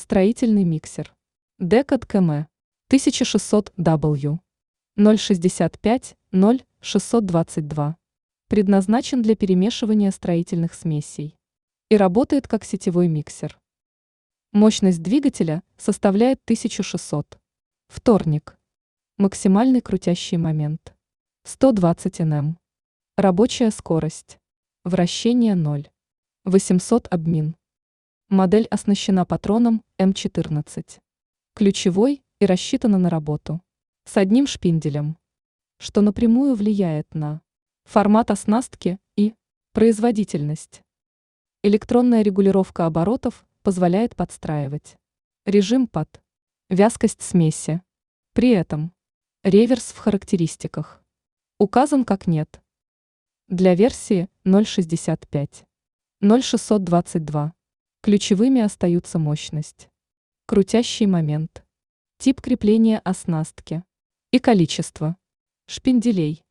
Строительный миксер. Decad KM 1600W 065 0622. Предназначен для перемешивания строительных смесей и работает как сетевой миксер. Мощность двигателя составляет 1600. Вторник. Максимальный крутящий момент 120 Нм. Рабочая скорость. Вращение 0. 800 обмин. Модель оснащена патроном М14. Ключевой и рассчитана на работу с одним шпинделем, что напрямую влияет на формат оснастки и производительность. Электронная регулировка оборотов позволяет подстраивать режим под вязкость смеси. При этом реверс в характеристиках указан как нет. Для версии 0.65, 0.622 ключевыми остаются мощность, крутящий момент, тип крепления оснастки и количество шпинделей.